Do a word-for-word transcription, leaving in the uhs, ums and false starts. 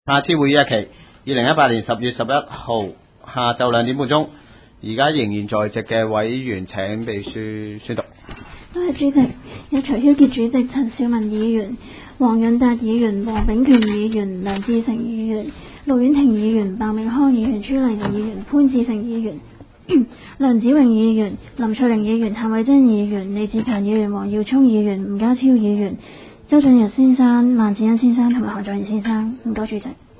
下次會議日期二零一八年十月十一號下晝兩點半鐘。而家仍然在席嘅委員請秘書宣讀。 多謝主席，有徐橍傑主席、陳兆文議員、黃潤達議員、黃炳權議員、梁志成議員、陸婉婷議員、白明康議員、朱麗儀議員、潘志成議員、梁子穎議員、林翠玲議員、譚慧珍議員、李志強議員、黃耀聰議員、吳家超議員、周俊逸先生、萬志恩先生同埋何俊賢先生。唔該主席。